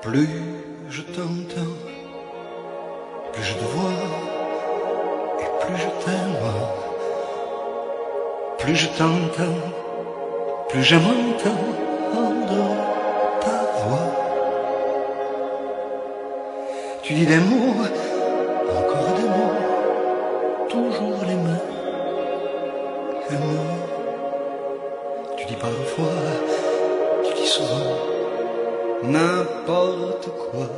Plus je t'entends, plus je te vois, et plus je t'aime. Plus je t'entends, plus je m'entends ta voix. Tu dis des mots, encore des mots, toujours les mêmes. Tu dis parfois, tu dis souvent, n'importe quoi.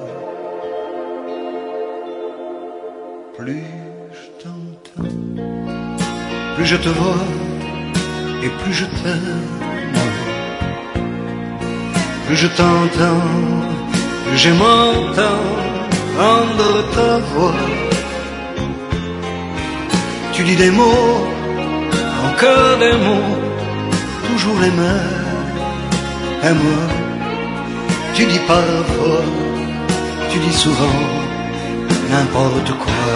Plus je t'entends, plus je te vois, et plus je t'aime. Plus je t'entends, plus je m'entends ta voix. Tu dis des mots, encore des mots, toujours les mêmes. Tu dis parfois, tu dis souvent, n'importe quoi.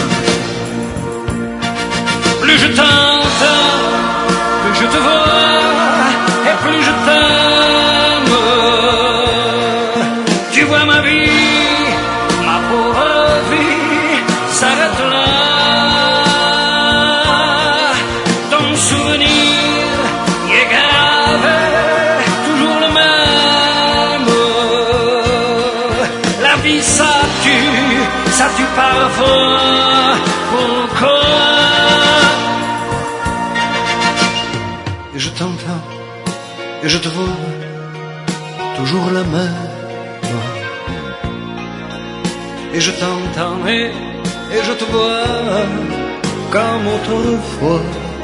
Plus je t'entends, plus je te vois, et plus je t'aime. Tu vois ma vie, ma pauvre vie, s'arrête là. Ton souvenir y est gravé, toujours le même. La vie ça tue parfois. Pourquoi? Et je t'entends, et je te vois, toujours la même. Et je t'entends, et je te vois, comme autrefois.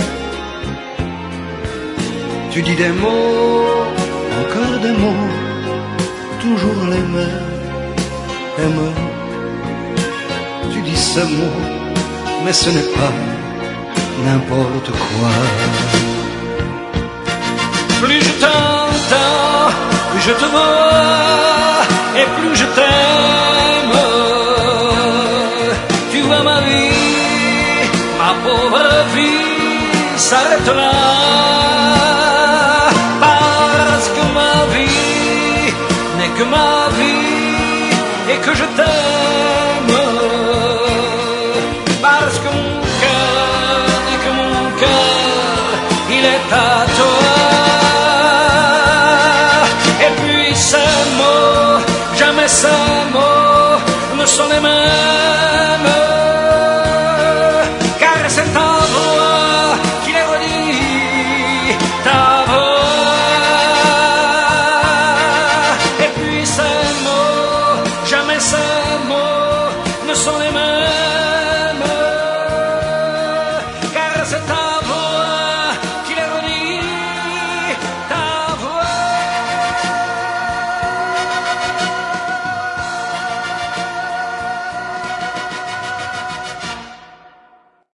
Tu dis des mots, encore des mots, toujours les mêmes. Tu dis ce mot, mais ce n'est pas n'importe quoi. Plus je t'entends, plus je te vois, et plus je t'aime. Tu vois ma vie, ma pauvre vie, s'arrête là. Parce que ma vie n'est que ma vie, et que je t'aime. Parce que mon cœur n'est que mon cœur, il est à toi. Jamais ces mots ne sont les mêmes, car c'est ta voix qui les redit, ta voix. Et puis ces mots, jamais ces mots ne sont les mêmes, car c'est ta